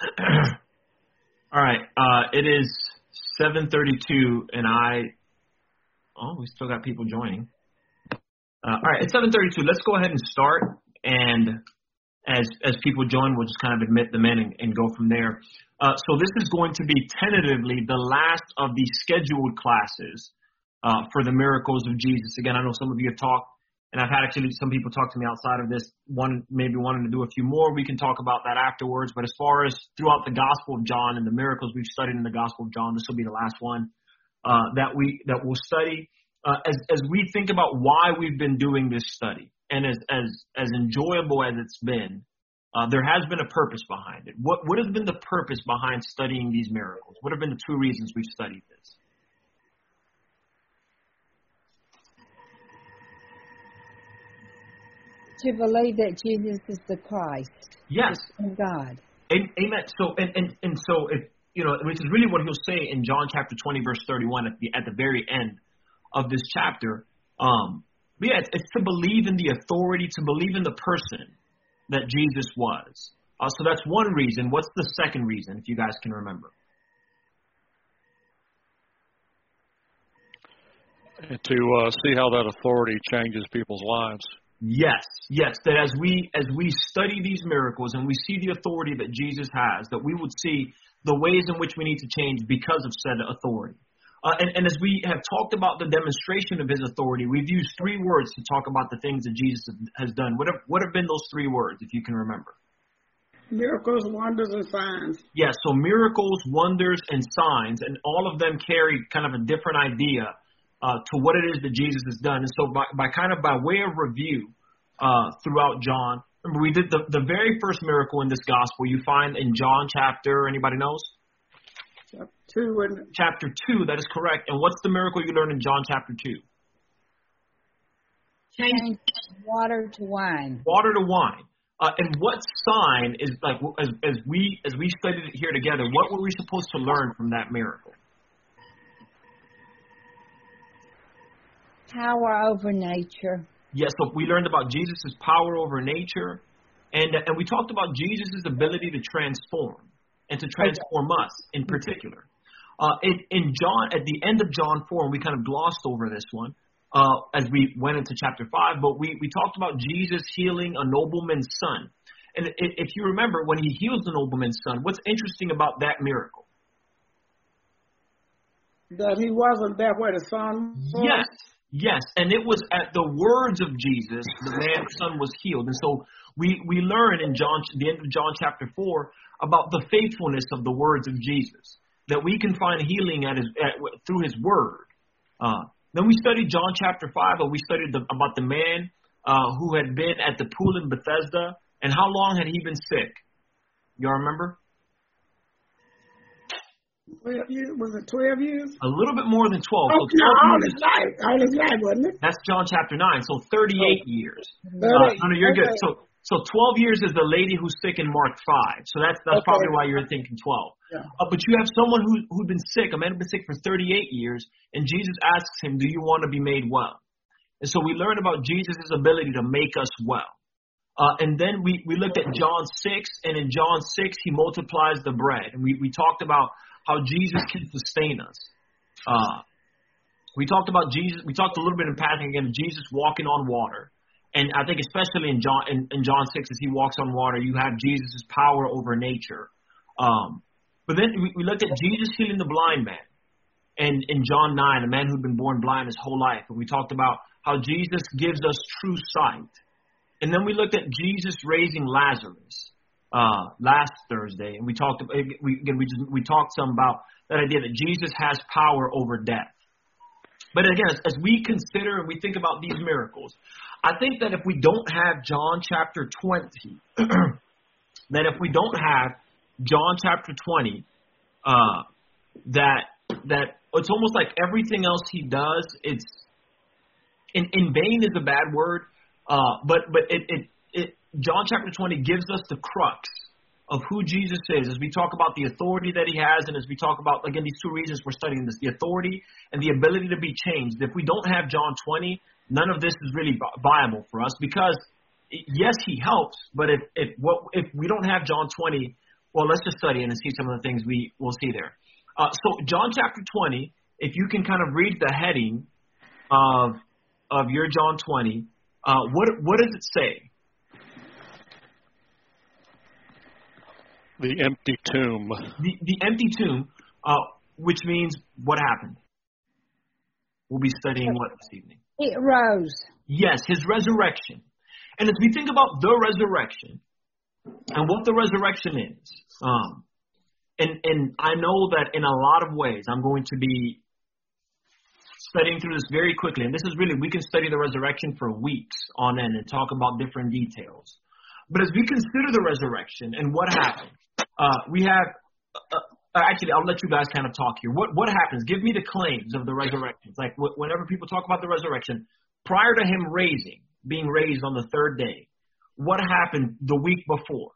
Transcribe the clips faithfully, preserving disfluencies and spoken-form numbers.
All right. Uh, it is seven thirty-two, and I. Oh, we still got people joining. Uh, all right, it's seven thirty-two. Let's go ahead and start. And as as people join, we'll just kind of admit them in and, and go from there. Uh, so this is going to be tentatively the last of the scheduled classes uh, for the miracles of Jesus. Again, I know some of you have talked, and I've had actually some people talk to me outside of this, one maybe wanting to do a few more. We can talk about that afterwards. But as far as throughout the Gospel of John and the miracles we've studied in the Gospel of John, this will be the last one uh, that we that we'll study. Uh, as as we think about why we've been doing this study, and as as as enjoyable as it's been, uh, there has been a purpose behind it. What what has been the purpose behind studying these miracles? What have been the two reasons we've studied this? To believe that Jesus is the Christ. Yes. The Son of God. Amen. So and and and so if you know, which is really what he'll say in John chapter twenty, verse thirty-one, at the at the very end of this chapter. Um, but yeah, it's, it's to believe in the authority, to believe in the person that Jesus was. Uh, so that's one reason. What's the second reason, if you guys can remember? To uh, see how that authority changes people's lives. Yes, yes. That as we as we study these miracles and we see the authority that Jesus has, that we would see the ways in which we need to change because of said authority. Uh, and, and as we have talked about the demonstration of his authority, we've used three words to talk about the things that Jesus has done. What have, what have been those three words, if you can remember? Miracles, wonders, and signs. Yeah, so miracles, wonders, and signs, and all of them carry kind of a different idea uh, to what it is that Jesus has done. And so by, by kind of by way of review uh, throughout John, remember we did the, the very first miracle in this gospel you find in John chapter, anybody knows? Chapter two. And chapter two, that is correct. And what's the miracle you learn in John chapter two? Change water to wine. Water to wine. Uh, and what sign is, like, as, as we as we studied it here together, what were we supposed to learn from that miracle? Power over nature. Yes, so we learned about Jesus' power over nature, and and we talked about Jesus' ability to transform and to transform us in particular. Uh, in, in John, at the end of John four, and we kind of glossed over this one uh, as we went into chapter five, but we, we talked about Jesus healing a nobleman's son. And if you remember, when he heals the nobleman's son, what's interesting about that miracle? That he wasn't there where the son was? Yes, yes. And it was at the words of Jesus, the man's son was healed. And so we, we learn in John, the end of John chapter four, about the faithfulness of the words of Jesus, that we can find healing at his at, through his word. Uh, then we studied John chapter five, and we studied the, about the man uh, who had been at the pool in Bethesda, and how long had he been sick? Y'all remember? twelve years? Was it twelve years? A little bit more than twelve. Oh, so no, twelve all years. his life. All his life, wasn't it? That's John chapter nine, so thirty-eight oh. years. thirty, uh, no, no, you're okay. good. So So twelve years is the lady who's sick in Mark five. So that's that's Okay. probably why you're thinking twelve. Yeah. Uh, but you have someone who who'd been sick, a man who'd been sick for thirty-eight years, and Jesus asks him, "Do you want to be made well?" And so we learned about Jesus' ability to make us well. Uh, and then we, we looked at John six, and in John six, he multiplies the bread. And we, we talked about how Jesus can sustain us. Uh, we talked about Jesus. We talked a little bit in passing again of Jesus walking on water. And I think especially in John in, in John six, as he walks on water, you have Jesus' power over nature. Um, but then we, we looked at Jesus healing the blind man. And in John nine, a man who'd been born blind his whole life. And we talked about how Jesus gives us true sight. And then we looked at Jesus raising Lazarus uh, last Thursday. And we talked we, again, we, just, we talked some about that idea that Jesus has power over death. But again, as, as we consider and we think about these miracles, I think that if we don't have John chapter twenty, that if we don't have John chapter twenty, uh, that that it's almost like everything else he does, it's in, in vain is a bad word, uh, but but it, it it John chapter twenty gives us the crux of who Jesus is as we talk about the authority that he has, and as we talk about, again, these two reasons we're studying this, the authority and the ability to be changed. If we don't have John twenty, none of this is really viable for us because, yes, he helps, but if if what if we don't have John twenty, well, let's just study it and see some of the things we will see there. Uh, so John chapter twenty, if you can kind of read the heading of of your John twenty, uh, what what does it say? The empty tomb. The the empty tomb, uh, which means what happened? We'll be studying what this evening? It rose. Yes, his resurrection. And as we think about the resurrection and what the resurrection is, um, and and I know that in a lot of ways I'm going to be studying through this very quickly. And this is really, we can study the resurrection for weeks on end and talk about different details. But as we consider the resurrection and what happened, uh, we have, uh, actually, I'll let you guys kind of talk here. What what happens? Give me the claims of the resurrection. Like wh- whenever people talk about the resurrection, prior to him raising, being raised on the third day, what happened the week before?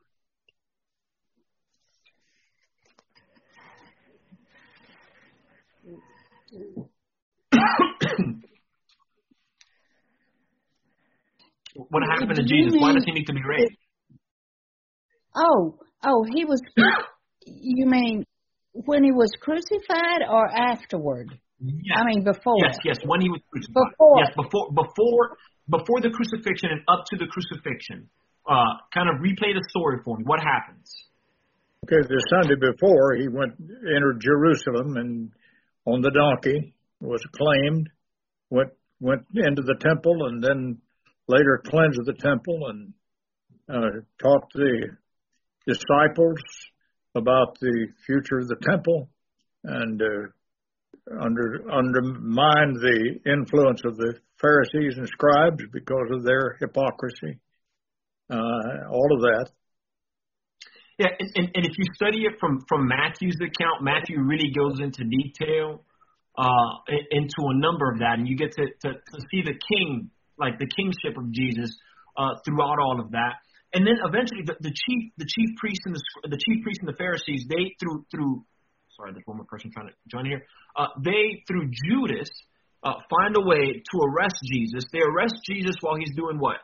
What happened to Jesus? Why does he need to be raised? Oh, oh, he was, you mean when he was crucified or afterward? Yes. I mean before. Yes, yes, when he was crucified. Before. Yes, before before before the crucifixion and up to the crucifixion. Uh, kind of replay the story for me. What happens? Because the Sunday before he went entered Jerusalem and on the donkey was claimed, went went into the temple and then later cleansed the temple and uh, taught the disciples about the future of the temple and uh, under undermined the influence of the Pharisees and scribes because of their hypocrisy. Uh, all of that. Yeah, and, and, and if you study it from, from Matthew's account, Matthew really goes into detail uh, into a number of that, and you get to, to, to see the king, like the kingship of Jesus uh, throughout all of that. And then eventually the, the chief the chief priest and the the chief priest and the Pharisees, they through through sorry, there's one more person trying to join here. Uh, they through Judas uh, find a way to arrest Jesus. They arrest Jesus while he's doing what?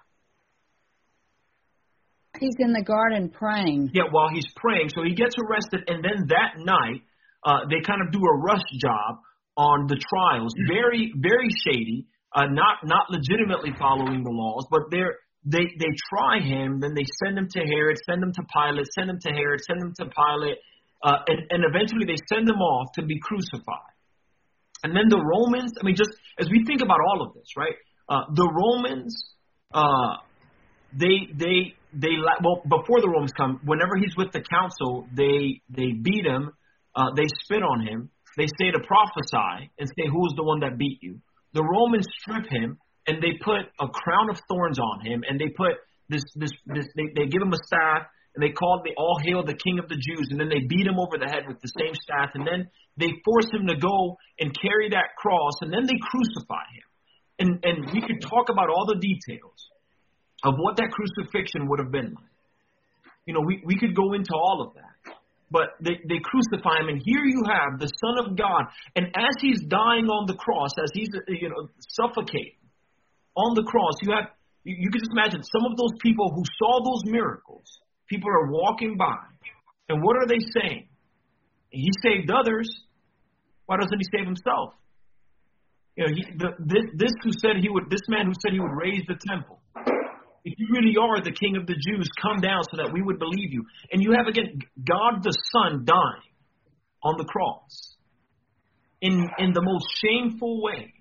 He's in the garden praying. Yeah, while he's praying. So he gets arrested, and then that night, uh, they kind of do a rush job on the trials. Very, very shady, uh, not not legitimately following the laws, but they're, they they try him, then they send him to Herod, send him to Pilate, send him to Herod, send him to Pilate, uh, and, and eventually they send him off to be crucified. And then the Romans, I mean, just as we think about all of this, right, uh, the Romans, uh, they, they, They well before the Romans come. Whenever he's with the council, they they beat him, uh, they spit on him. They say to prophesy and say, "Who's the one that beat you?" The Romans strip him and they put a crown of thorns on him, and they put this this this. They, they give him a staff and they call it the "All Hail the King of the Jews," and then they beat him over the head with the same staff, and then they force him to go and carry that cross, and then they crucify him. And and we could talk about all the details of what that crucifixion would have been like. You know, we, we could go into all of that. But they, they crucify him, and here you have the Son of God. And as he's dying on the cross, as he's, you know, suffocating on the cross, you have, you, you can just imagine some of those people who saw those miracles. People are walking by. And what are they saying? He saved others. Why doesn't he save himself? You know, he, the, this, this who said he would, this man who said he would raise the temple. If you really are the King of the Jews, come down so that we would believe you. And you have, again, God the Son dying on the cross in in the most shameful way.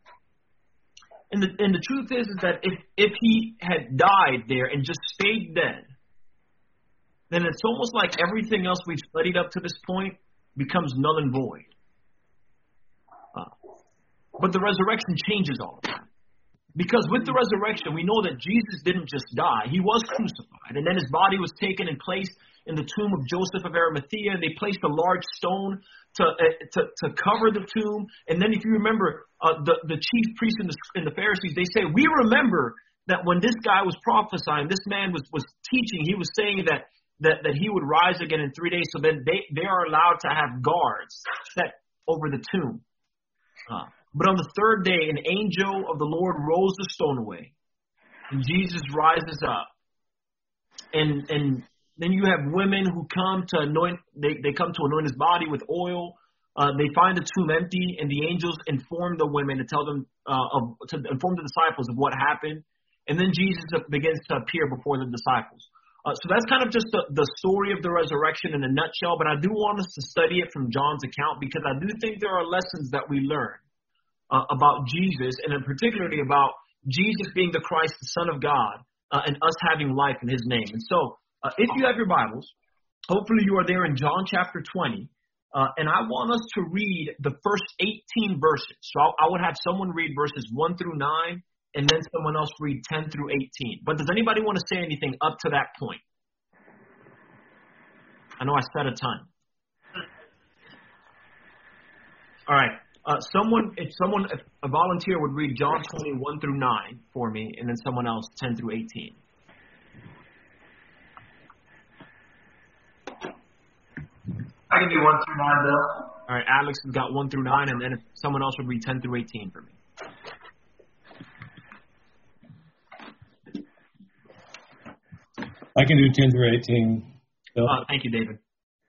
And the and the truth is, is that if, if he had died there and just stayed dead, then it's almost like everything else we've studied up to this point becomes null and void. Uh, but the resurrection changes all of that. Because with the resurrection, we know that Jesus didn't just die. He was crucified. And then his body was taken and placed in the tomb of Joseph of Arimathea. They placed a large stone to uh, to, to cover the tomb. And then if you remember, uh, the, the chief priests and the, and the Pharisees, they say, we remember that when this guy was prophesying, this man was, was teaching, he was saying that, that, that he would rise again in three days. So then they, they are allowed to have guards set over the tomb. Uh, But on the third day, an angel of the Lord rolls the stone away, and Jesus rises up. And and then you have women who come to anoint, they, they come to anoint his body with oil. Uh, they find the tomb empty, and the angels inform the women to tell them, uh, of, to inform the disciples of what happened. And then Jesus begins to appear before the disciples. Uh, so that's kind of just the, the story of the resurrection in a nutshell. But I do want us to study it from John's account, because I do think there are lessons that we learn uh, about Jesus, and in particularly about Jesus being the Christ, the Son of God, uh, and us having life in his name. And so uh, if you have your Bibles, hopefully you are there in John chapter twenty. Uh, and I want us to read the first eighteen verses. So I, I would have someone read verses one through nine, and then someone else read ten through eighteen. But does anybody want to say anything up to that point? I know I said a ton. All right. Uh, someone, if someone, if a volunteer would read John twenty, one through nine for me, and then someone else ten through eighteen. I can do one through nine, Bill. All right, Alex has got one through nine, and then if someone else would read ten through eighteen for me. I can do ten through eighteen. Bill. Uh, thank you, David.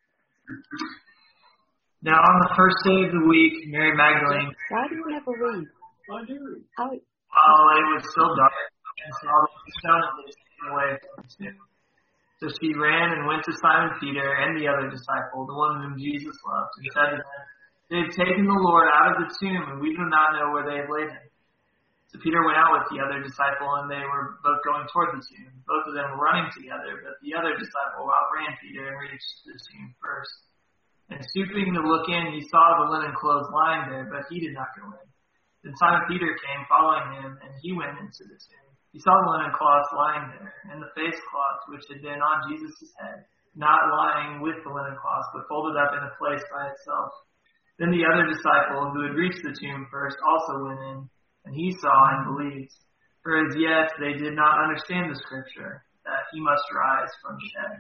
Now, on the first day of the week, Mary Magdalene, Why do you never read? Why do you read? How, While it was still dark, and saw the stone had been taken away from the tomb. So she ran and went to Simon Peter and the other disciple, the one whom Jesus loved, and said to them, "They have taken the Lord out of the tomb, and we do not know where they have laid him." So Peter went out with the other disciple, and they were both going toward the tomb. Both of them were running together, but the other disciple outran Peter and reached the tomb first. And stooping to look in, he saw the linen clothes lying there, but he did not go in. Then Simon Peter came following him, and he went into the tomb. He saw the linen cloths lying there, and the face cloth which had been on Jesus' head, not lying with the linen cloths, but folded up in a place by itself. Then the other disciple, who had reached the tomb first, also went in, and he saw and believed. For as yet they did not understand the scripture, that he must rise from the dead.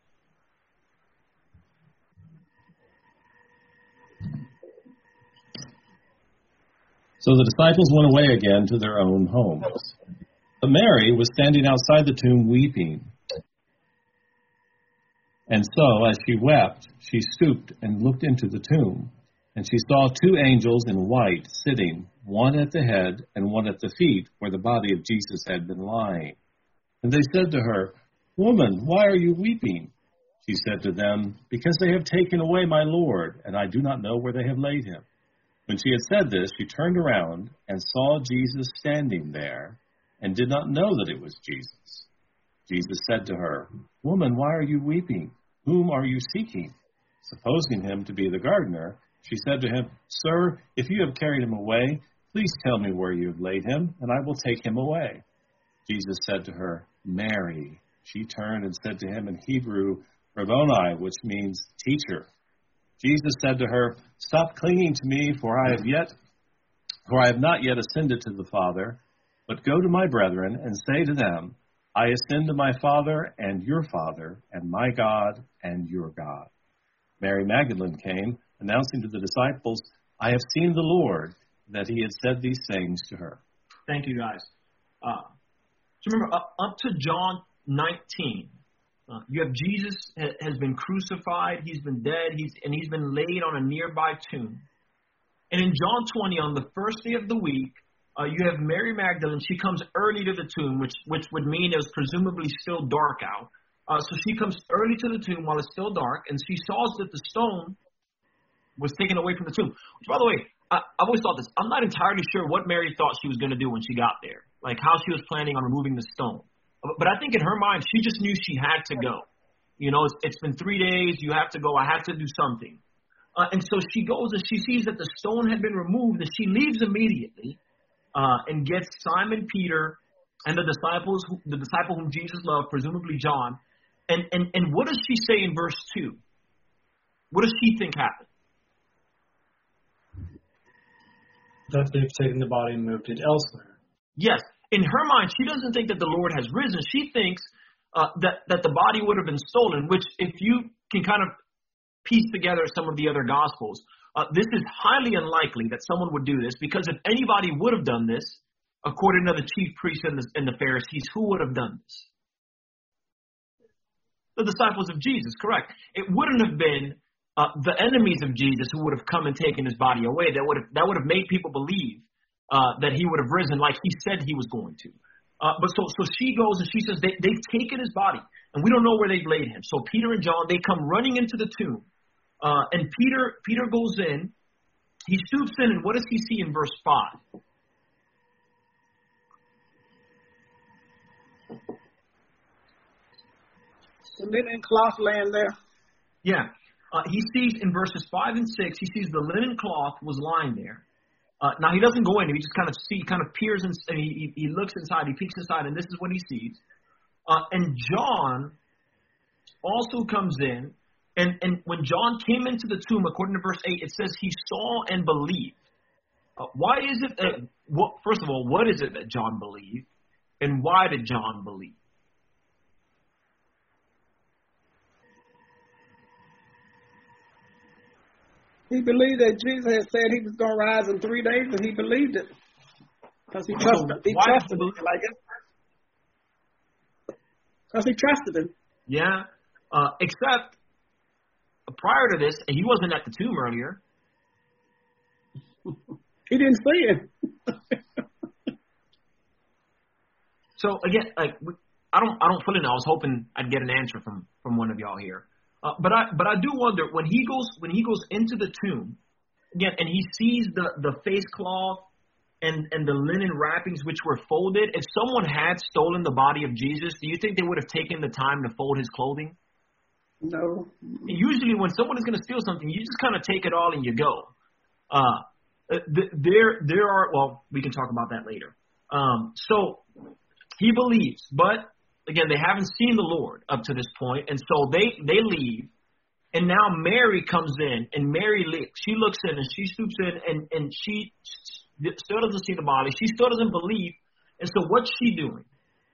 So the disciples went away again to their own homes. But Mary was standing outside the tomb weeping. And so, as she wept, she stooped and looked into the tomb. And she saw two angels in white sitting, one at the head and one at the feet, where the body of Jesus had been lying. And they said to her, "Woman, why are you weeping?" She said to them, "Because they have taken away my Lord, and I do not know where they have laid him." When she had said this, she turned around and saw Jesus standing there, and did not know that it was Jesus. Jesus said to her, "Woman, why are you weeping? Whom are you seeking?" Supposing him to be the gardener, she said to him, "Sir, if you have carried him away, please tell me where you have laid him, and I will take him away." Jesus said to her, "Mary." She turned and said to him in Hebrew, "Rabboni," which means teacher. Jesus said to her, "Stop clinging to me, for I have yet, for I have not yet ascended to the Father, but go to my brethren and say to them, I ascend to my Father and your Father, and my God and your God." Mary Magdalene came, announcing to the disciples, "I have seen the Lord," that he had said these things to her. Thank you, guys. Uh, so remember, up, up to John nineteen, uh, you have Jesus ha- has been crucified, he's been dead, he's and he's been laid on a nearby tomb. And in John twenty, on the first day of the week, uh, you have Mary Magdalene. She comes early to the tomb, which which would mean it was presumably still dark out. Uh, so she comes early to the tomb while it's still dark, and she saw that the stone was taken away from the tomb. Which, by the way, I, I've always thought this. I'm not entirely sure what Mary thought she was going to do when she got there, like how she was planning on removing the stone. But I think in her mind, she just knew she had to go. You know, it's, it's been three days. You have to go. I have to do something. Uh, and so she goes and she sees that the stone had been removed, and she leaves immediately uh, and gets Simon Peter and the disciples, who, the disciple whom Jesus loved, presumably John. And, and, and what does she say in verse two? What does she think happened? That they've taken the body and moved it elsewhere. Yes. In her mind, she doesn't think that the Lord has risen. She thinks uh, that, that the body would have been stolen, which if you can kind of piece together some of the other Gospels, uh, this is highly unlikely that someone would do this, because if anybody would have done this, according to the chief priests and the, and the Pharisees, who would have done this? The disciples of Jesus, correct. It wouldn't have been uh, the enemies of Jesus who would have come and taken his body away. That would have that would have made people believe uh, that he would have risen like he said he was going to. Uh, but so so she goes and she says they, they've taken his body, and we don't know where they've laid him. So Peter and John, they come running into the tomb. Uh, and Peter Peter goes in. He stoops in, and what does he see in verse five? The linen cloth laying there. Yeah. Uh, he sees in verses five and six, he sees the linen cloth was lying there. Uh, now, he doesn't go in. He just kind of see, kind of peers in, and he, he looks inside, he peeks inside, and this is what he sees. Uh, and John also comes in, and, and when John came into the tomb, according to verse eight, it says he saw and believed. Uh, why is it that, what, first of all, what is it that John believed, and why did John believe? He believed that Jesus had said he was going to rise in three days, and he believed it. Because he trusted, he trusted him, I guess. Because he trusted him. Yeah. Uh, except, prior to this, he wasn't at the tomb earlier. He didn't see it. So, again, like I don't I don't fully know. I was hoping I'd get an answer from, from one of y'all here. Uh, but I but I do wonder when he goes when he goes into the tomb again and he sees the, the face cloth and, and the linen wrappings which were folded. If someone had stolen the body of Jesus, do you think they would have taken the time to fold his clothing? No. Usually when someone is going to steal something, you just kind of take it all and you go. Uh, there there are well we can talk about that later. Um, so he believes, but. Again, they haven't seen the Lord up to this point, and so they, they leave. And now Mary comes in, and Mary she looks in, and she stoops in, and, and she still doesn't see the body. She still doesn't believe. And so what's she doing?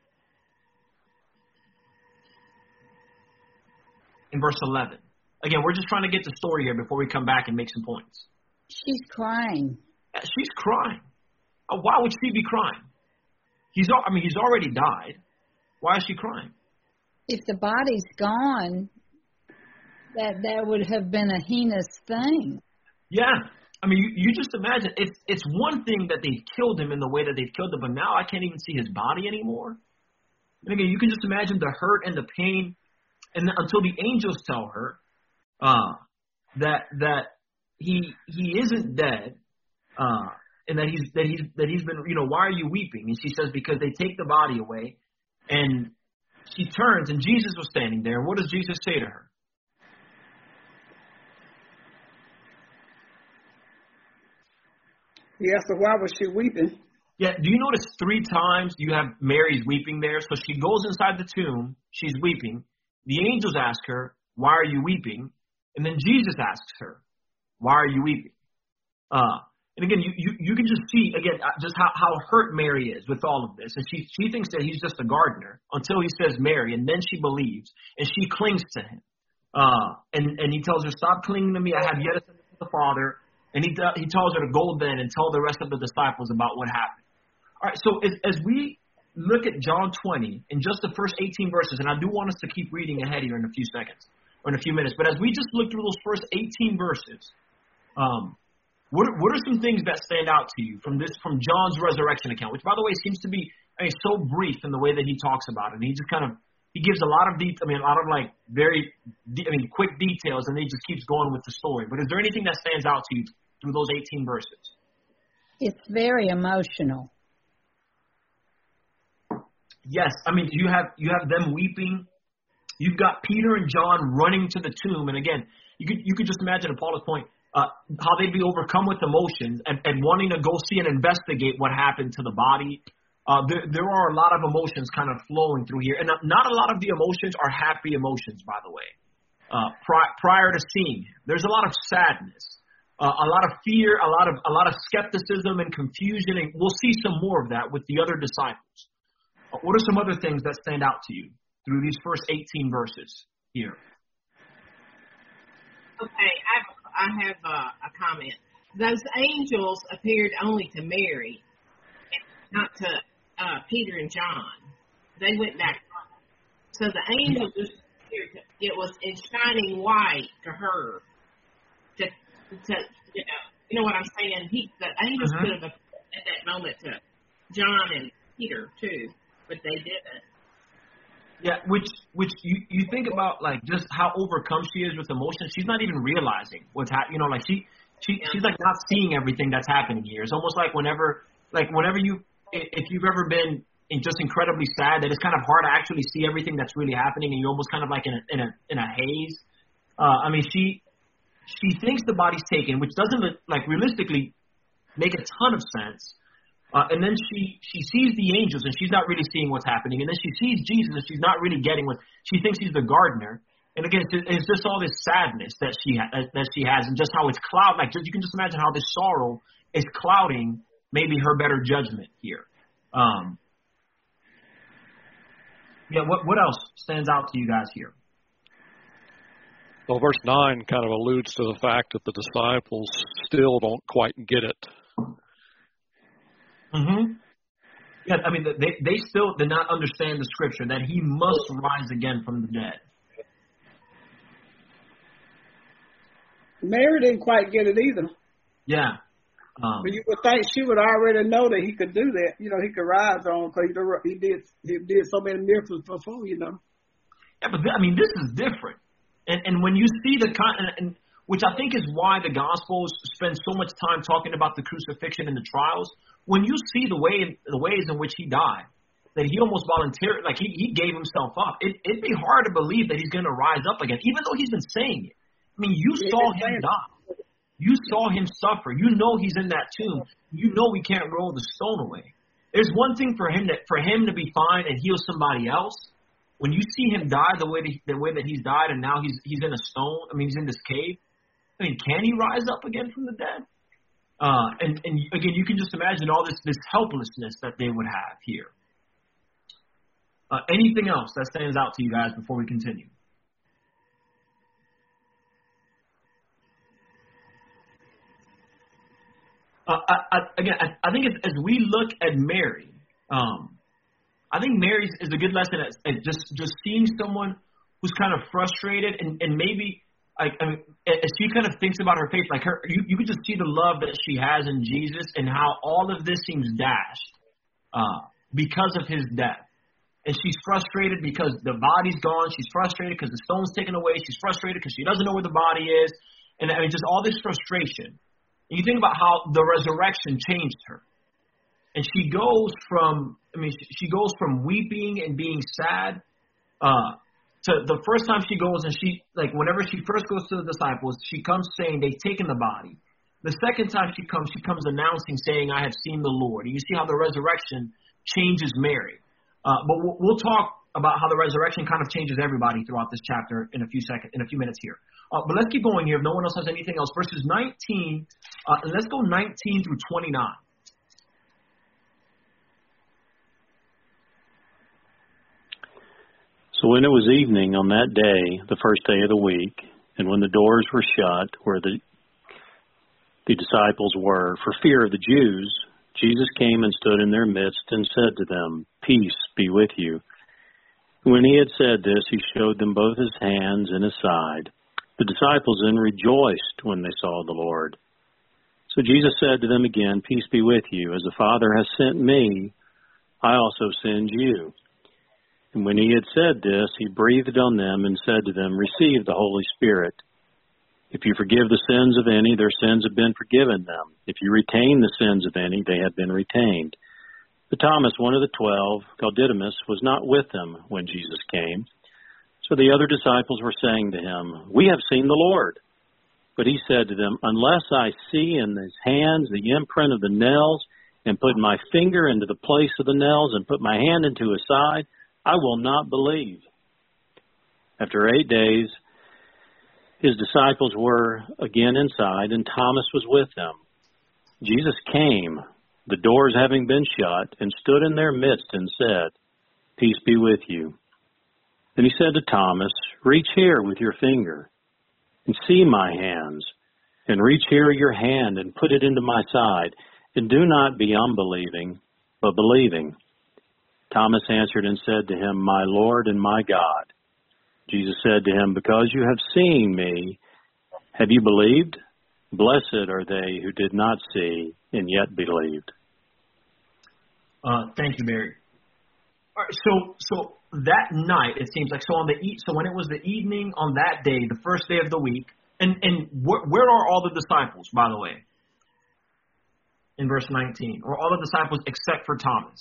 In verse eleven. Again, we're just trying to get the story here before we come back and make some points. She's crying. She's crying. Why would she be crying? He's I mean, he's already died. Why is she crying? If the body's gone, that that would have been a heinous thing. Yeah. I mean, you, you just imagine, it's it's one thing that they've killed him in the way that they've killed him, but now I can't even see his body anymore. And again, you can just imagine the hurt and the pain, and the, until the angels tell her uh, that that he he isn't dead, uh, and that he's that he's that he's been, you know, why are you weeping? And she says, because they take the body away. And she turns, and Jesus was standing there. And what does Jesus say to her? He asked her, why was she weeping? Yeah, do you notice three times you have Mary's weeping there? So she goes inside the tomb. She's weeping. The angels ask her, why are you weeping? And then Jesus asks her, why are you weeping? Uh, And again, you, you, you can just see, again, just how, how hurt Mary is with all of this. And she, she thinks that he's just a gardener until he says Mary, and then she believes, and she clings to him. Uh, and, and he tells her, stop clinging to me. I have yet ascended to the Father. And he, he tells her to go then and tell the rest of the disciples about what happened. All right, so as, as we look at John twenty, in just the first eighteen verses, and I do want us to keep reading ahead here in a few seconds, or in a few minutes, but as we just look through those first eighteen verses, um, What are, what are some things that stand out to you from this, from John's resurrection account, which, by the way, seems to be I mean, so brief in the way that he talks about it. And he just kind of, he gives a lot of detail, I mean, a lot of like very, de- I mean, quick details, and then he just keeps going with the story. But is there anything that stands out to you through those eighteen verses? It's very emotional. Yes. I mean, you have, you have them weeping. You've got Peter and John running to the tomb. And again, you could, you could just imagine, at Paula's point, Uh, how they'd be overcome with emotions and, and wanting to go see and investigate what happened to the body. Uh, there, there are a lot of emotions kind of flowing through here. And not, not a lot of the emotions are happy emotions, by the way. Uh, pri- prior to seeing him, there's a lot of sadness, uh, a lot of fear, a lot of a lot of skepticism and confusion. And we'll see some more of that with the other disciples. Uh, what are some other things that stand out to you through these first eighteen verses here? Okay, I have I have uh, a comment. Those angels appeared only to Mary, not to uh, Peter and John. They went back. So the angels it was in shining white to her. To, to you know, you know what I'm saying? He, the angels Mm-hmm. could have appeared at that moment to John and Peter too, but they didn't. Yeah, which which you, you think about like just how overcome she is with emotions. She's not even realizing what's happening. You know, like she she she's like not seeing everything that's happening here. It's almost like whenever like whenever you if you've ever been in just incredibly sad, that it's kind of hard to actually see everything that's really happening, and you're almost kind of like in a in a in a haze. Uh, I mean, she she thinks the body's taken, which doesn't like realistically make a ton of sense. Uh, and then she, she sees the angels, and she's not really seeing what's happening. And then she sees Jesus, and she's not really getting what she thinks he's the gardener. And again, it's, it's just all this sadness that she ha- that she has, and just how it's cloud. Like just, you can just imagine how this sorrow is clouding maybe her better judgment here. Um, yeah. What what else stands out to you guys here? Well, verse nine kind of alludes to the fact that the disciples still don't quite get it. Mm-hmm. Yeah, I mean, they they still did not understand the scripture that he must rise again from the dead. Mary didn't quite get it either. Yeah. Um, But you would think she would already know that he could do that. You know, he could rise on because he did he did so many miracles before. You know. Yeah, but th- I mean, this is different, and and when you see the con, and, and which I think is why the Gospels spend so much time talking about the crucifixion and the trials. When you see the way the ways in which he died, that he almost voluntarily, like he, he gave himself up, it, it'd be hard to believe that he's going to rise up again, even though he's been saying it. I mean, you saw him die. You saw him suffer. You know he's in that tomb. You know we can't roll the stone away. There's one thing for him that for him to be fine and heal somebody else. When you see him die the way that, the way that he's died, and now he's he's in a stone. I mean, he's in this cave. I mean, can he rise up again from the dead? Uh, and, and again, you can just imagine all this, this helplessness that they would have here. Uh, anything else that stands out to you guys before we continue? Uh, I, I, again, I, I think as, as we look at Mary, um, I think Mary is a good lesson at, at just, just seeing someone who's kind of frustrated and, and maybe – Like, I mean, as she kind of thinks about her faith, like her, you, you could just see the love that she has in Jesus and how all of this seems dashed uh, because of his death. And she's frustrated because the body's gone. She's frustrated because the stone's taken away. She's frustrated because she doesn't know where the body is. And I mean, just all this frustration. And you think about how the resurrection changed her. And she goes from, I mean, she goes from weeping and being sad uh to the first time she goes, and she, like, whenever she first goes to the disciples, she comes saying they've taken the body. The second time she comes, she comes announcing, saying, I have seen the Lord. And you see how the resurrection changes Mary. Uh, but we'll, we'll talk about how the resurrection kind of changes everybody throughout this chapter in a few seconds, in a few minutes here. Uh, but let's keep going here. If no one else has anything else, verses nineteen, uh, and let's go nineteen through twenty-nine. So when it was evening on that day, the first day of the week, and when the doors were shut where the the disciples were, for fear of the Jews, Jesus came and stood in their midst and said to them, Peace be with you. When he had said this, he showed them both his hands and his side. The disciples then rejoiced when they saw the Lord. So Jesus said to them again, Peace be with you. As the Father has sent me, I also send you. And when he had said this, he breathed on them and said to them, Receive the Holy Spirit. If you forgive the sins of any, their sins have been forgiven them. If you retain the sins of any, they have been retained. But Thomas, one of the twelve, called Didymus, was not with them when Jesus came. So the other disciples were saying to him, We have seen the Lord. But he said to them, Unless I see in his hands the imprint of the nails, and put my finger into the place of the nails, and put my hand into his side, I will not believe. After eight days, his disciples were again inside, and Thomas was with them. Jesus came, the doors having been shut, and stood in their midst and said, Peace be with you. Then he said to Thomas, Reach here with your finger, and see my hands, and reach here your hand, and put it into my side, and do not be unbelieving, but believing. Thomas answered and said to him, My Lord and my God. Jesus said to him, "Because you have seen me, have you believed? Blessed are they who did not see and yet believed." Uh, thank you, Mary. All right, so so that night, it seems like, so on the e- so when it was the evening on that day, the first day of the week, and and wh- where are all the disciples, by the way? In verse nineteen, or all the disciples except for Thomas?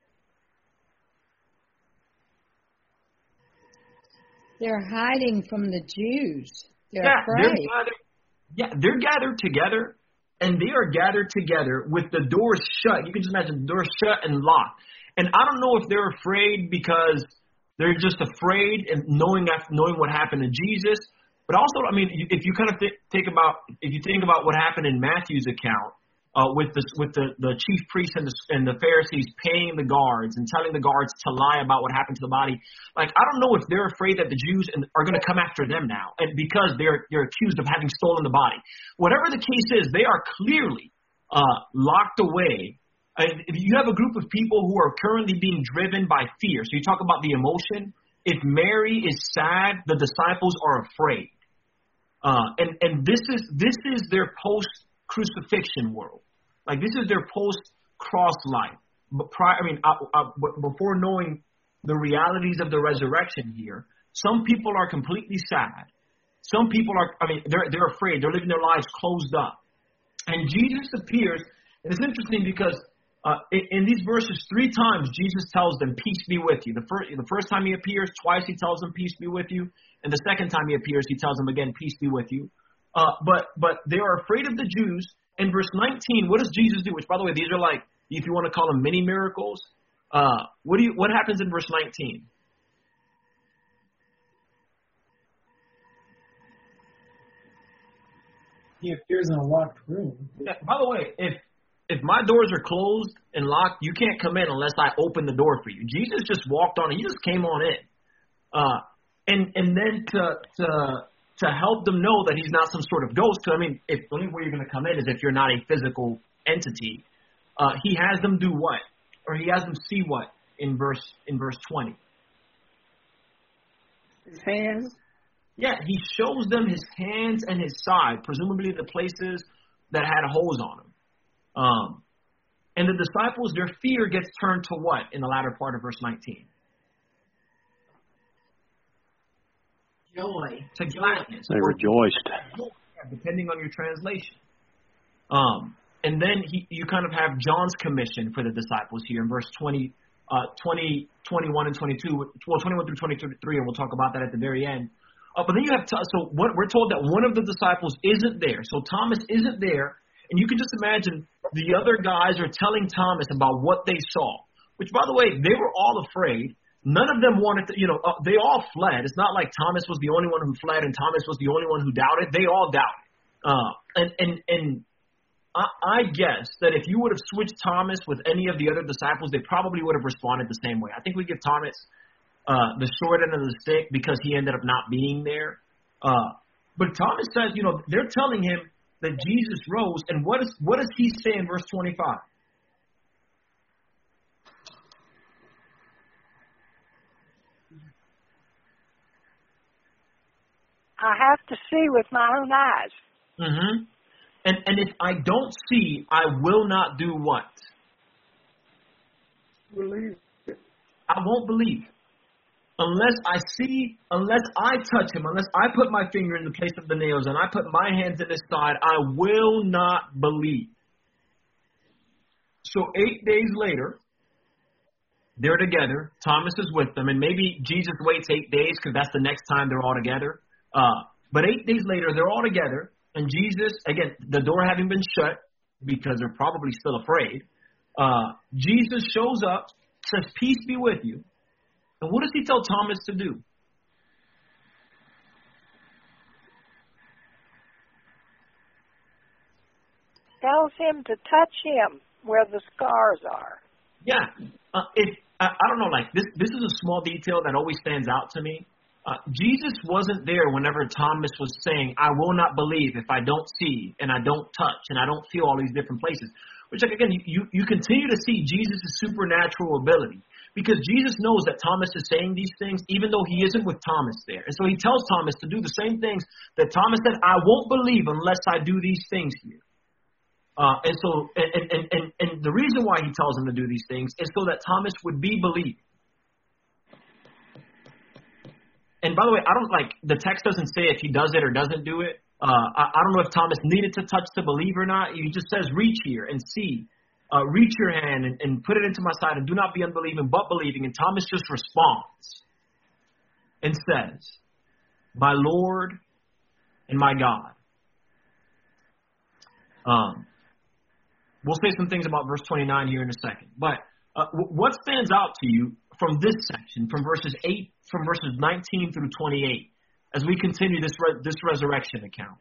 They're hiding from the Jews. They're yeah, afraid. They're gathered, yeah, they're gathered together, and they are gathered together with the doors shut. You can just imagine the doors shut and locked. And I don't know if they're afraid because they're just afraid and knowing knowing what happened to Jesus. But also, I mean, if you kind of th- think about if you think about what happened in Matthew's account uh, with the with the, the chief priests and the, and the Pharisees paying the guards and telling the guards to lie about what happened to the body, like I don't know if they're afraid that the Jews are going to come after them now, and because they're they're accused of having stolen the body. Whatever the case is, they are clearly uh, locked away. If you have a group of people who are currently being driven by fear, so you talk about the emotion. If Mary is sad, the disciples are afraid, uh, and and this is this is their post crucifixion world, like this is their post cross life. But prior, I mean, uh, uh, before knowing the realities of the resurrection here, some people are completely sad. Some people are, I mean, they're they're afraid. They're living their lives closed up, and Jesus appears, and it's interesting because. Uh, in, in these verses, three times Jesus tells them, "Peace be with you." The first, the first time he appears, twice he tells them, "Peace be with you," and the second time he appears, he tells them again, "Peace be with you." Uh, but but they are afraid of the Jews. In verse nineteen, what does Jesus do? Which, by the way, these are like, if you want to call them mini miracles. Uh, what do you? What happens in verse nineteen? He appears in a locked room. Yeah, by the way, if If my doors are closed and locked, you can't come in unless I open the door for you. Jesus just walked on. He just came on in, uh, and and then to to to help them know that he's not some sort of ghost. Because I mean, if the only way you're going to come in is if you're not a physical entity. Uh, he has them do what, or he has them see what in verse in verse twenty. His hands. Yeah, he shows them his hands and his side, presumably the places that had holes on them. Um, and the disciples, their fear gets turned to what in the latter part of verse nineteen? Joy. To gladness. They rejoiced. Depending on your translation. Um, and then he, you kind of have John's commission for the disciples here in verse twenty, uh, twenty, twenty-one, and twenty-two. Well, twenty-one through twenty-three, and we'll talk about that at the very end. Uh, but then you have, t- so what, we're told that one of the disciples isn't there. So Thomas isn't there. And you can just imagine the other guys are telling Thomas about what they saw, which, by the way, they were all afraid. None of them wanted to, you know, uh, they all fled. It's not like Thomas was the only one who fled and Thomas was the only one who doubted. They all doubted. Uh, and and, and I, I guess that if you would have switched Thomas with any of the other disciples, they probably would have responded the same way. I think we give Thomas uh, the short end of the stick because he ended up not being there. Uh, but Thomas says, you know, they're telling him that Jesus rose, and what is what does he say in verse twenty-five? I have to see with my own eyes. Mm-hmm. And and if I don't see, I will not do what? Believe it. I won't believe. Unless I see, unless I touch him, unless I put my finger in the place of the nails and I put my hands in his side, I will not believe. So eight days later, they're together. Thomas is with them. And maybe Jesus waits eight days because that's the next time they're all together. Uh, but eight days later, they're all together. And Jesus, again, the door having been shut because they're probably still afraid, uh, Jesus shows up, says, "Peace be with you." And what does he tell Thomas to do? Tells him to touch him where the scars are. Yeah. Uh, if I, I don't know, like this, this is a small detail that always stands out to me. Uh, Jesus wasn't there whenever Thomas was saying, "I will not believe if I don't see and I don't touch and I don't feel all these different places." Which, like, again, you, you, you continue to see Jesus' supernatural ability. Because Jesus knows that Thomas is saying these things, even though he isn't with Thomas there. And so he tells Thomas to do the same things that Thomas said, I won't believe unless I do these things here. Uh, and so, and, and, and, and the reason why he tells him to do these things is so that Thomas would be believed. And by the way, I don't like, the text doesn't say if he does it or doesn't do it. Uh, I, I don't know if Thomas needed to touch to believe or not. He just says, reach here and see. Uh, reach your hand and, and put it into my side and do not be unbelieving but believing. And Thomas just responds and says, my Lord and my God. Um, we'll say some things about verse twenty-nine here in a second. But uh, w- what stands out to you from this section, from verses eight, from verses nineteen through twenty-eight, as we continue this re- this resurrection account?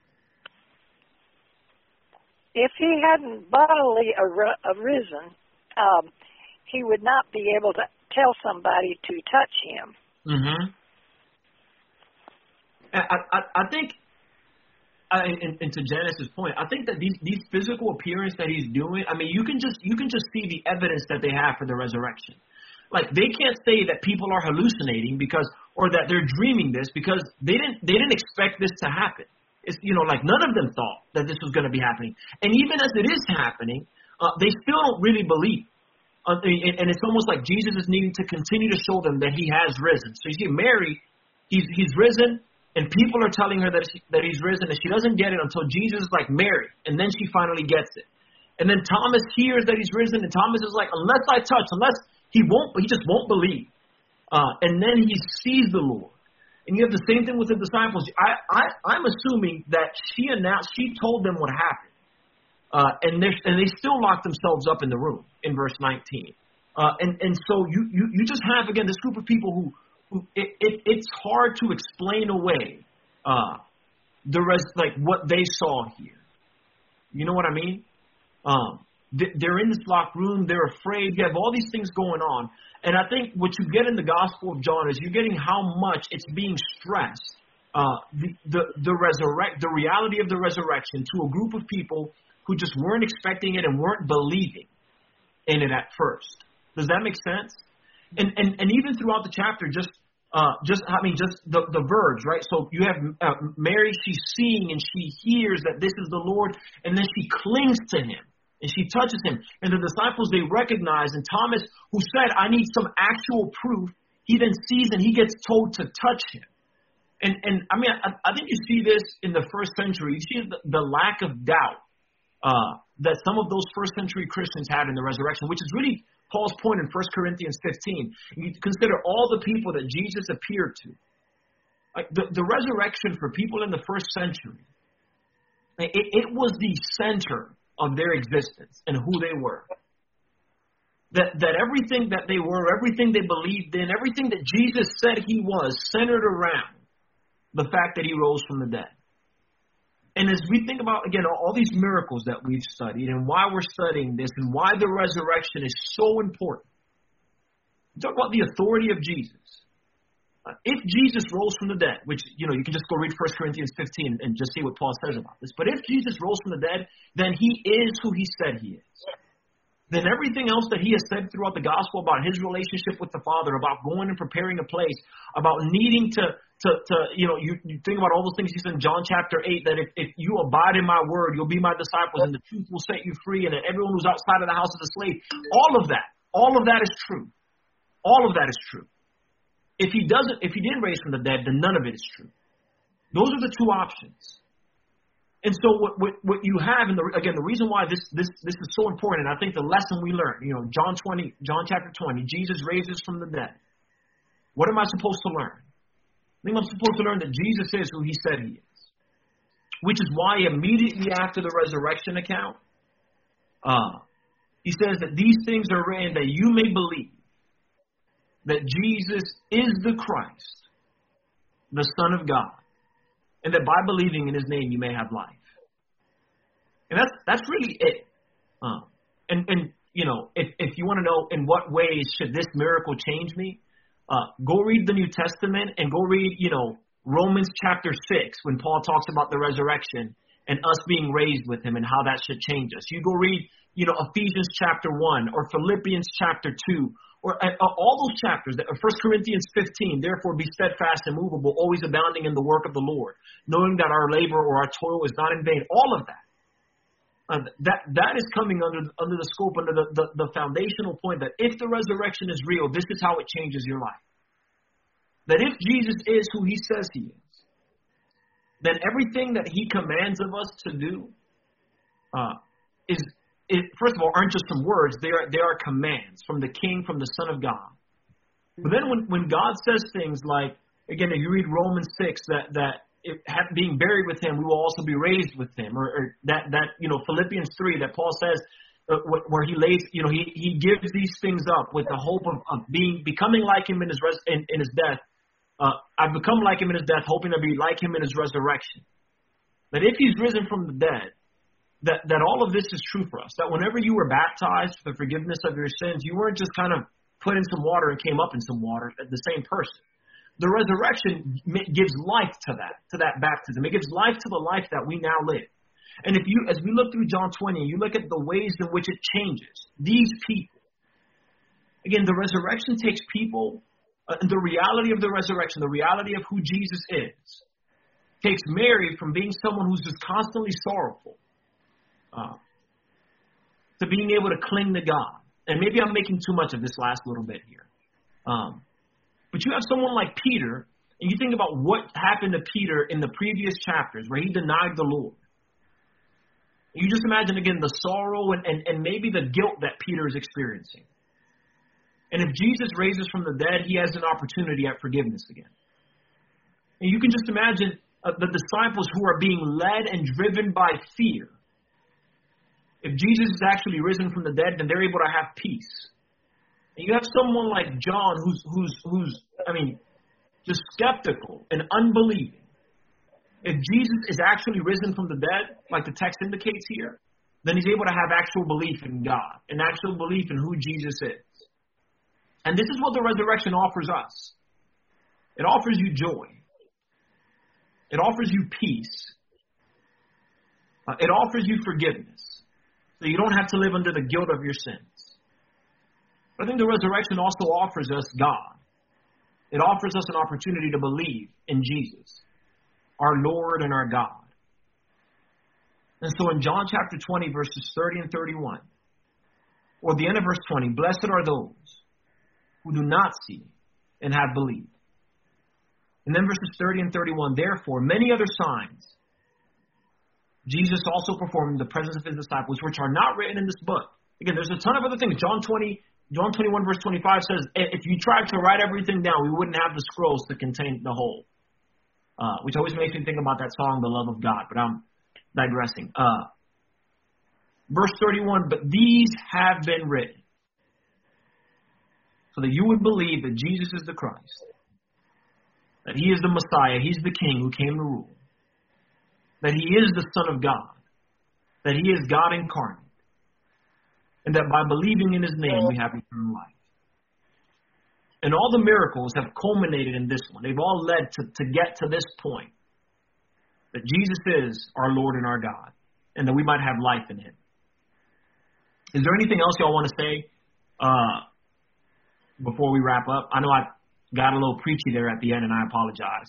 If he hadn't bodily ar- arisen, um, he would not be able to tell somebody to touch him. Mm-hmm. I, I, I think, I, and, and to Janice's point, I think that these these physical appearance that he's doing, I mean, you can just you can just see the evidence that they have for the resurrection. Like, they can't say that people are hallucinating because, or that they're dreaming this because they didn't they didn't expect this to happen. It's, you know, like none of them thought that this was going to be happening. And even as it is happening, uh, they still don't really believe. Uh, and, and it's almost like Jesus is needing to continue to show them that he has risen. So you see, Mary, he's he's risen, and people are telling her that she, that he's risen, and she doesn't get it until Jesus is like, Mary, and then she finally gets it. And then Thomas hears that he's risen, and Thomas is like, unless I touch, unless he won't, he just won't believe. Uh, and then he sees the Lord. And you have the same thing with the disciples. I, I, I'm assuming that she announced, she told them what happened. Uh, and, and they still locked themselves up in the room in verse nineteen. Uh, and, and so you, you, you just have, again, this group of people who, who it, it, it's hard to explain away uh, the rest, like what they saw here. You know what I mean? Um, they're in this locked room. They're afraid. You have all these things going on. And I think what you get in the Gospel of John is you're getting how much it's being stressed, uh, the, the, the resurrect, the reality of the resurrection to a group of people who just weren't expecting it and weren't believing in it at first. Does that make sense? And and, and even throughout the chapter, just uh, just I mean, just the, the verbs, right? So you have uh, Mary, she's seeing and she hears that this is the Lord, and then she clings to him. And she touches him. And the disciples, they recognize. And Thomas, who said, I need some actual proof, he then sees and he gets told to touch him. And, and I mean, I, I think you see this in the first century. You see the, the lack of doubt uh, that some of those first century Christians had in the resurrection, which is really Paul's point in First Corinthians fifteen. You consider all the people that Jesus appeared to. Like the, the resurrection for people in the first century, it, it was the center of their existence and who they were. That that everything that they were, everything they believed in, everything that Jesus said he was, centered around the fact that he rose from the dead. And as we think about, again, all, all these miracles that we've studied and why we're studying this and why the resurrection is so important, talk about the authority of Jesus. Uh, if Jesus rose from the dead, which, you know, you can just go read First Corinthians fifteen and just see what Paul says about this. But if Jesus rose from the dead, then he is who he said he is. Then everything else that he has said throughout the gospel about his relationship with the Father, about going and preparing a place, about needing to, to, to you know, you, you think about all those things he said in John chapter eight, that if, if you abide in my word, you'll be my disciples and the truth will set you free and that everyone who's outside of the house is a slave. All of that, all of that is true. All of that is true. If he doesn't, if he didn't raise from the dead, then none of it is true. Those are the two options. And so what, what, what you have, and the, again, the reason why this, this, this is so important, and I think the lesson we learn, you know, John twenty, John chapter twenty, Jesus raises from the dead. What am I supposed to learn? I think I'm supposed to learn that Jesus is who he said he is. Which is why immediately after the resurrection account, uh, he says that these things are written that you may believe that Jesus is the Christ, the Son of God, and that by believing in his name you may have life. And that's that's really it. Um, and, and, you know, if, if you want to know in what ways should this miracle change me, uh, go read the New Testament and go read, you know, Romans chapter six when Paul talks about the resurrection and us being raised with him and how that should change us. You go read, you know, Ephesians chapter one or Philippians chapter two or uh, all those chapters, First Corinthians fifteen, therefore be steadfast and movable, always abounding in the work of the Lord, knowing that our labor or our toil is not in vain. All of that. Uh, that that is coming under under the scope, under the, the, the foundational point that if the resurrection is real, this is how it changes your life. That if Jesus is who he says he is, then everything that he commands of us to do uh, is, is, first of all, aren't just some words. They are they are commands from the King, from the Son of God. But then when, when God says things like, again, if you read Romans six, that that If, being buried with him, we will also be raised with him. Or, or that, that, you know, Philippians three, that Paul says, uh, where he lays, you know, he, he gives these things up with the hope of, of being, becoming like him in his res, in, in his death. Uh, I've become like him in his death, hoping to be like him in his resurrection. That if he's risen from the dead, that, that all of this is true for us. That whenever you were baptized for the forgiveness of your sins, you weren't just kind of put in some water and came up in some water, the same person. The resurrection gives life to that, to that baptism. It gives life to the life that we now live. And if you, as we look through John twenty, you look at the ways in which it changes these people. Again, the resurrection takes people, uh, the reality of the resurrection, the reality of who Jesus is, takes Mary from being someone who's just constantly sorrowful uh, to being able to cling to God. And maybe I'm making too much of this last little bit here. Um, But you have someone like Peter, and you think about what happened to Peter in the previous chapters where he denied the Lord. You just imagine, again, the sorrow and, and, and maybe the guilt that Peter is experiencing. And if Jesus raises from the dead, he has an opportunity at forgiveness again. And you can just imagine uh, the disciples who are being led and driven by fear. If Jesus is actually risen from the dead, then they're able to have peace. And you have someone like John who's, who's, who's, I mean, just skeptical and unbelieving. If Jesus is actually risen from the dead, like the text indicates here, then he's able to have actual belief in God, an actual belief in who Jesus is. And this is what the resurrection offers us. It offers you joy. It offers you peace. Uh, it offers you forgiveness. So you don't have to live under the guilt of your sins. But I think the resurrection also offers us God. It offers us an opportunity to believe in Jesus, our Lord and our God. And so in John chapter twenty, verses thirty and thirty-one, or the end of verse twenty, blessed are those who do not see and have believed. And then verses thirty and thirty-one, therefore, many other signs Jesus also performed in the presence of his disciples, which are not written in this book. Again, there's a ton of other things. John twenty, John twenty-one, verse twenty-five says, if you tried to write everything down, we wouldn't have the scrolls to contain the whole. Uh, which always makes me think about that song, The Love of God, but I'm digressing. Uh, verse thirty-one, but these have been written so that you would believe that Jesus is the Christ, that he is the Messiah, he's the King who came to rule, that he is the Son of God, that he is God incarnate, and that by believing in his name, we have eternal life. And all the miracles have culminated in this one. They've all led to, to get to this point, that Jesus is our Lord and our God, and that we might have life in him. Is there anything else y'all want to say uh, before we wrap up? I know I got a little preachy there at the end, and I apologize.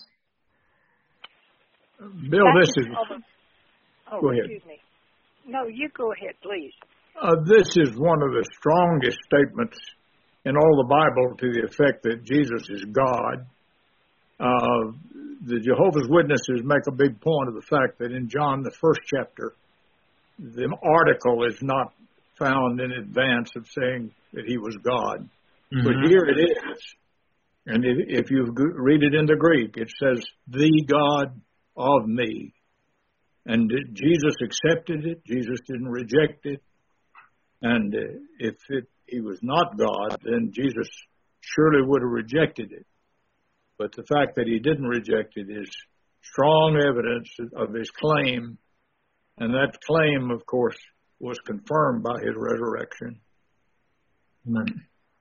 Bill, this is... Oh, go ahead. Excuse me. No, you go ahead, please. Uh, this is one of the strongest statements in all the Bible to the effect that Jesus is God. Uh, the Jehovah's Witnesses make a big point of the fact that in John, the first chapter, the article is not found in advance of saying that he was God. Mm-hmm. But here it is. And if you read it in the Greek, it says, the God of me. And Jesus accepted it. Jesus didn't reject it. And if it, he was not God, then Jesus surely would have rejected it. But the fact that he didn't reject it is strong evidence of his claim. And that claim, of course, was confirmed by his resurrection. Amen.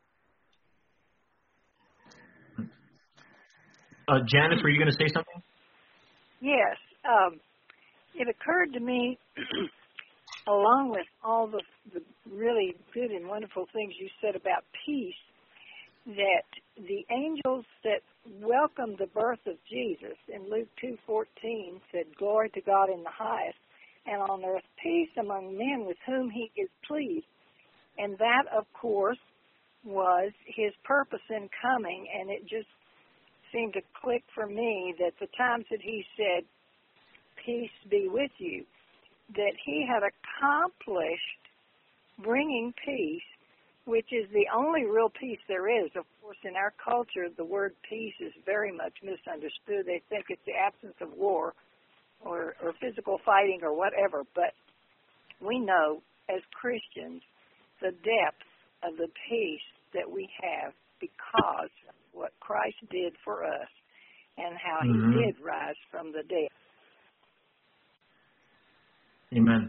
Uh, Janice, were you going to say something? Yes. Um, it occurred to me, along with all the, the really good and wonderful things you said about peace, that the angels that welcomed the birth of Jesus in Luke two fourteen said, "Glory to God in the highest, and on earth peace among men with whom he is pleased." And that, of course, was his purpose in coming, and it just seemed to click for me that the times that he said, "Peace be with you," that he had accomplished bringing peace, which is the only real peace there is. Of course, in our culture, the word peace is very much misunderstood. They think it's the absence of war or, or physical fighting or whatever. But we know, as Christians, the depth of the peace that we have because of what Christ did for us and how mm-hmm. he did rise from the dead. Amen.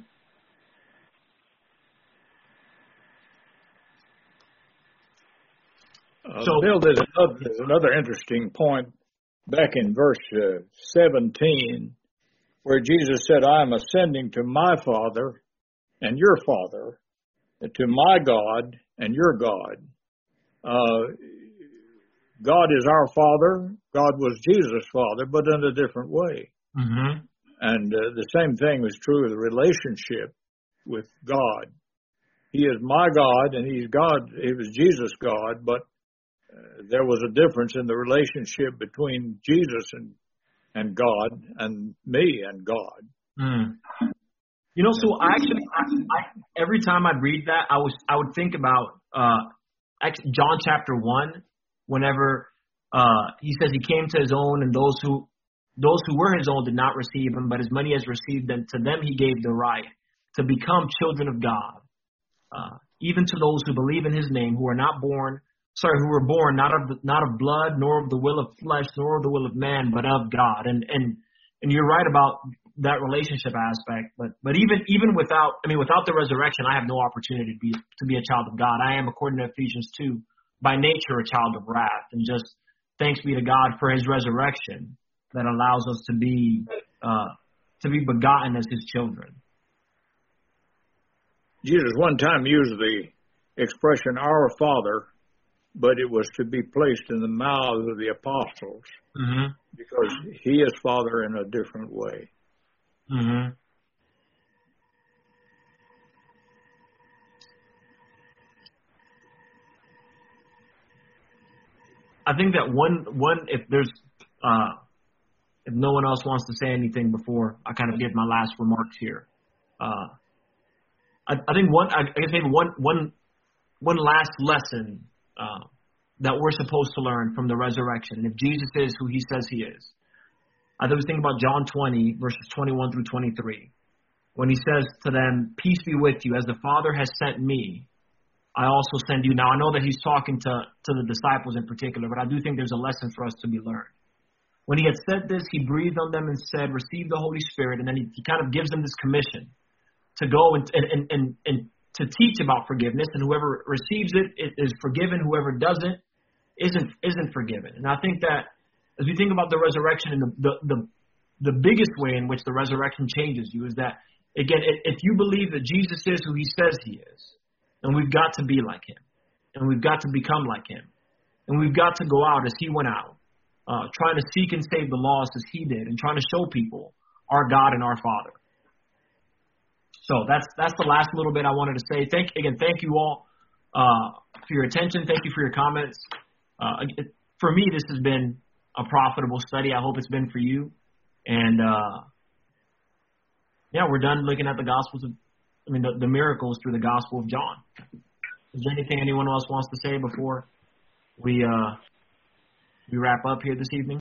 Uh, so, Bill, there's another, there's another interesting point back in verse uh, seventeen where Jesus said, "I am ascending to my Father and your Father, to my God and your God." Uh, God is our Father. God was Jesus' Father, but in a different way. Mm-hmm. And uh, the same thing was true of the relationship with God. He is my God, and He's God. He was Jesus' God, but uh, there was a difference in the relationship between Jesus and and God, and me and God. Mm. You know, so I actually, I, I, every time I'd read that, I was I would think about uh, John chapter one. Whenever uh, he says he came to his own, and those who those who were his own did not receive him, but as many as received them, to them he gave the right to become children of God, uh, even to those who believe in his name, who are not born, sorry, who were born not of the, not of blood, nor of the will of flesh, nor of the will of man, but of God. And and and you're right about that relationship aspect. But but even even without, I mean, without the resurrection, I have no opportunity to be to be a child of God. I am, according to Ephesians two, by nature a child of wrath. And just thanks be to God for his resurrection that allows us to be uh, to be begotten as his children. Jesus one time used the expression "our Father," but it was to be placed in the mouths of the apostles, mm-hmm. because he is Father in a different way. Mm-hmm. I think that one one if there's uh, if no one else wants to say anything before I kind of give my last remarks here, uh, I, I think one I guess maybe one one one last lesson uh, that we're supposed to learn from the resurrection. And if Jesus is who he says he is, I was thinking about John twenty verses twenty-one through twenty-three, when he says to them, "Peace be with you, as the Father has sent me, I also send you." Now, I know that he's talking to, to the disciples in particular, but I do think there's a lesson for us to be learned. When he had said this, he breathed on them and said, "Receive the Holy Spirit." And then he, he kind of gives them this commission to go and, and, and, and to teach about forgiveness. And whoever receives it, it is forgiven. Whoever doesn't isn't isn't forgiven. And I think that as we think about the resurrection, and the the, the, the biggest way in which the resurrection changes you is that, again, if you believe that Jesus is who he says he is, and we've got to be like him, and we've got to become like him, and we've got to go out as he went out, uh, trying to seek and save the lost as he did, and trying to show people our God and our Father. So that's that's the last little bit I wanted to say. Thank again, thank you all uh, for your attention. Thank you for your comments. Uh, it, for me, this has been a profitable study. I hope it's been for you. And uh, yeah, we're done looking at the Gospels of. I mean, the, the miracles through the Gospel of John. Is there anything anyone else wants to say before we uh, we wrap up here this evening?